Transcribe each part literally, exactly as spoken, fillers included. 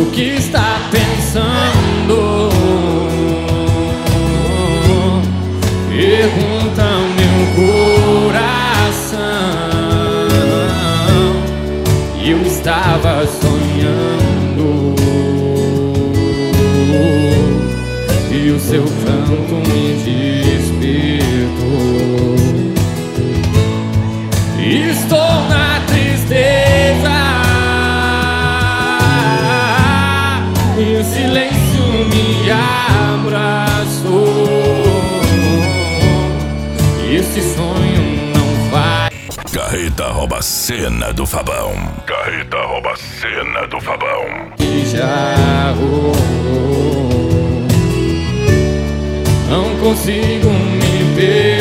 que está pensando. Pergunta meu coração. Eu estava sonhando e o seu canto me despertou. Estou na tristeza e o silêncio me abraçou. Esse sonho não vai. Carreta rouba a cena do Fabão. Carreta rouba a cena do Fabão. E já rolou. Não consigo me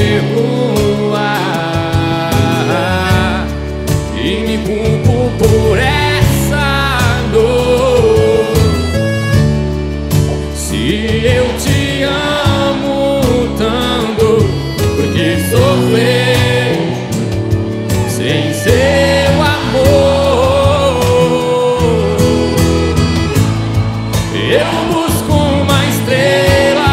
perdoar e me culpo por essa dor. Se eu te amo tanto, por que sofrer sem seu amor? Eu busco uma estrela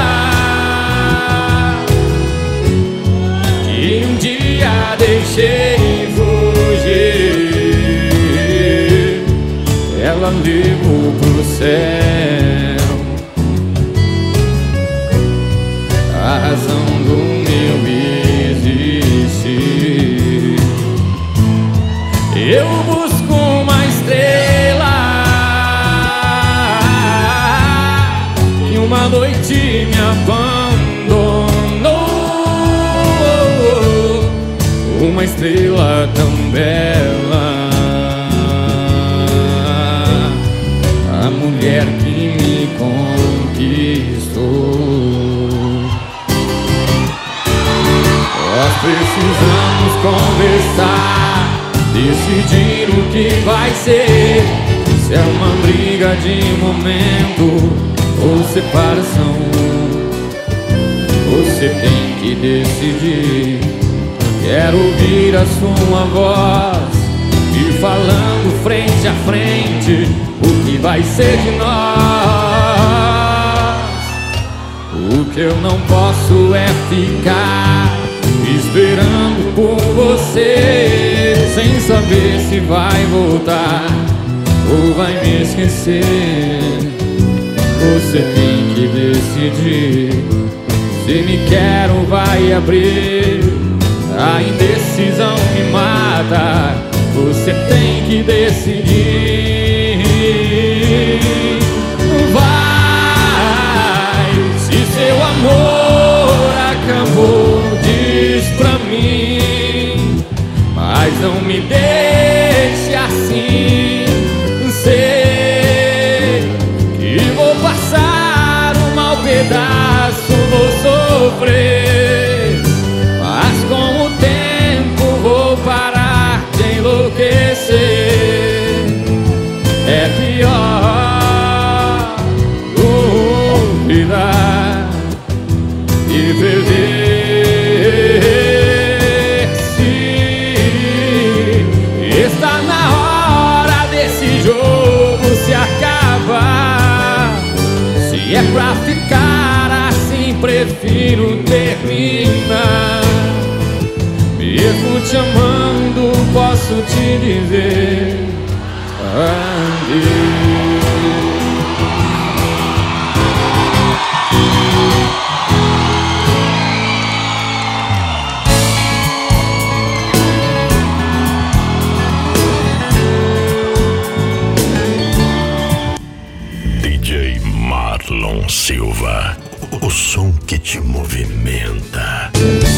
que um dia deixei fugir. Ela levou pro céu a razão do meu existir. Eu busco uma estrela e uma noite me abandonou. Uma estrela tão bela, a mulher que me conquistou. Nós precisamos conversar, decidir o que vai ser. Se é uma briga de momento ou separação, você tem que decidir. Quero ouvir a sua voz e falando frente a frente o que vai ser de nós. O que eu não posso é ficar esperando por você, sem saber se vai voltar ou vai me esquecer. Você tem que decidir. Se me quer ou vai abrir, a indecisão me mata. Você tem que decidir. Vai, se seu amor acabou, diz pra mim, mas não me deixe assim. Sei que vou passar um mau pedaço, vou sofrer, mas com o tempo vou parar de enlouquecer. É pior duvidar e perder-se. Está na hora desse jogo se acabar. Se é pra ficar assim, prefiro terminar. Mesmo te amando, posso te dizer adeus. D J Marlon Silva, o som que te movimenta.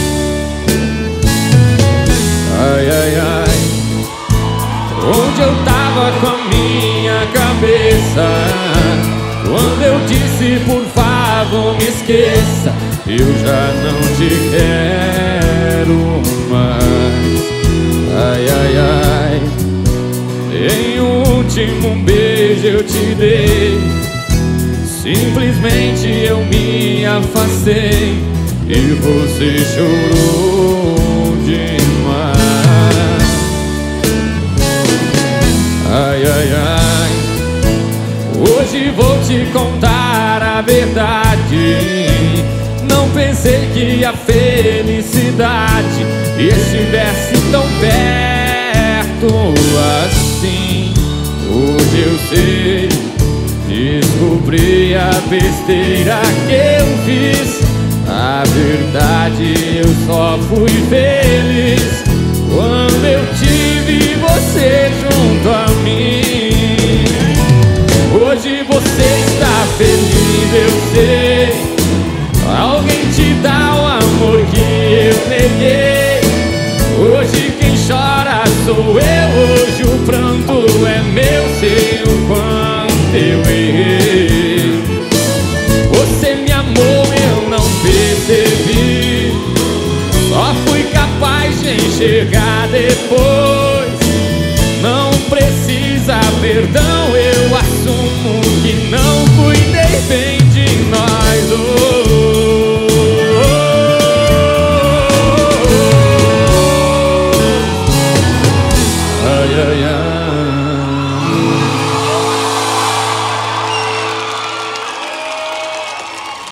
Ai, ai, ai, onde eu tava com a minha cabeça quando eu disse por favor me esqueça? Eu já não te quero mais. Ai, ai, ai, em último beijo eu te dei, simplesmente eu me afastei e você chorou demais. Ai, ai, ai, Hoje vou te contar a verdade. Não pensei que a felicidade estivesse tão perto assim. Hoje eu sei, descobri a besteira que eu fiz. A verdade, eu só fui feliz quando eu tive você junto a mim. Hoje você está feliz, eu sei. Alguém te dá o amor que eu neguei. Hoje quem chora sou eu. Hoje o pranto é meu, sei o quanto eu errei. Você me amou, eu não percebi. Só fui capaz de enxergar depois. Não precisa perdão, eu assumo que não cuidei bem de nós dois. Ai, ai, ai.